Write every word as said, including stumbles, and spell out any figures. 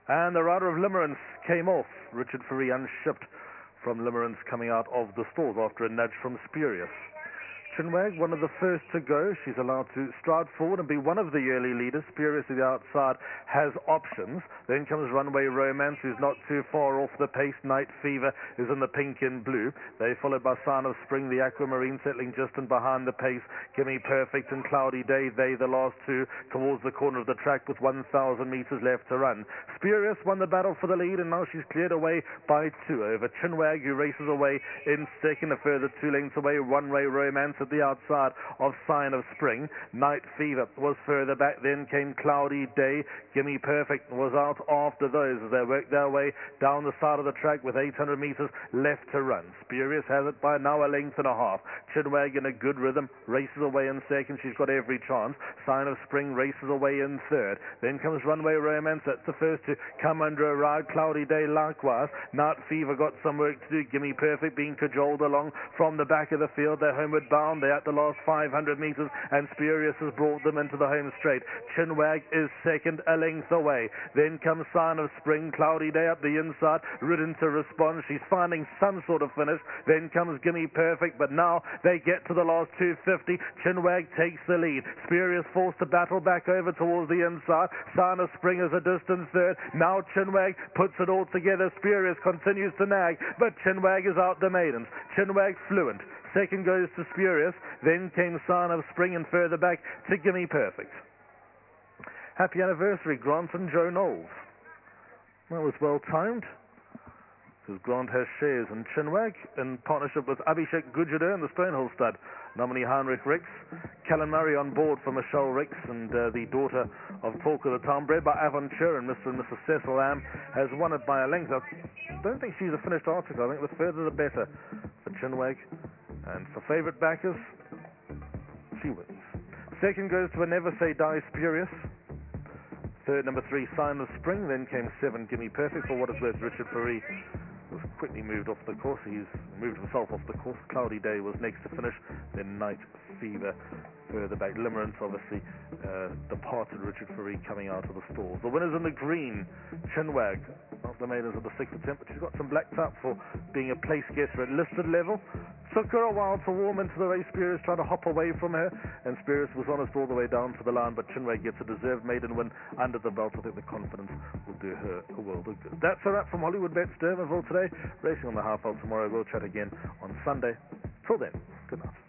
And the rider of Limerence came off. Richard Fourie unshipped from Limerence coming out of the stalls after a nudge from Spurious. Chinwag, one of the first to go. She's allowed to stride forward and be one of the early leaders. Spurious to the outside has options. Then comes Runway Romance, who's not too far off the pace. Night Fever is in the pink and blue. They followed by Sign of Spring, the Aquamarine settling just in behind the pace. Gimme Perfect and Cloudy Day, they the last two towards the corner of the track with one thousand metres left to run. Spurious won the battle for the lead, and now she's cleared away by two over Chinwag, who races away in second, a further two lengths away. Runway Romance at the outside of Sign of Spring. Night Fever was further back. Then came Cloudy Day. Gimme Perfect was out after those as they worked their way down the side of the track with eight hundred metres left to run. Spurious has it by now a length and a half. Chinwag in a good rhythm races away in second. She's got every chance. Sign of Spring races away in third. Then comes Runway Romance. That's the first to come under a ride. Cloudy Day likewise. Night Fever got some work to do. Gimme Perfect being cajoled along from the back of the field. They're homeward bound. They're at the last five hundred metres, and Spurious has brought them into the home straight. Chinwag is second, a length away. Then comes Sign of Spring. Cloudy Day up the inside, ridden to respond. She's finding some sort of finish. Then comes Gimme Perfect, but now they get to the last two fifty. Chinwag takes the lead. Spurious forced to battle back over towards the inside. Sign of Spring is a distant third. Now Chinwag puts it all together. Spurious continues to nag, but Chinwag is out the maidens. Chinwag fluent. Second goes to Spurious. Then came Sign of Spring, and further back to Gimme Perfect. Happy anniversary, Grant and Joe Knowles. That was well timed, because Grant has shares in Chinwag in partnership with Abhishek Gujardar and the Stonehill stud nominee Heinrich Rix. Callan Murray on board for Michelle Rix, and uh, the daughter of Talk of the Town, bred by Avonture, and Mister and Missus Cecil Lamb, has won it by a length. I don't think she's a finished article. I think the further the better for Chinwag. And for favourite backers, she wins. Second goes to a Never Say Die Spurious. Third, number three, Sign of Spring. Then came seven, Gimme Perfect. For what it's worth, Richard Fourie was quickly moved off the course. He's moved himself off the course. Cloudy Day was next to finish. Then Night Fever further back. Limerence obviously uh, departed. Richard Fourie coming out of the stalls. The winners in the green, Chinwag. Not the maidens at the sixth attempt, but she's got some black top for being a place guesser at listed level. Took her a while to warm into the race. Spurious trying to hop away from her, and Spurious was honest all the way down to the line, but Chinwag gets a deserved maiden win under the belt. I think the confidence will do her a world of good. That's a wrap from Hollywood Bets D'Urberville today. Racing on the half-out tomorrow. We'll chat again on Sunday. Till then, good night.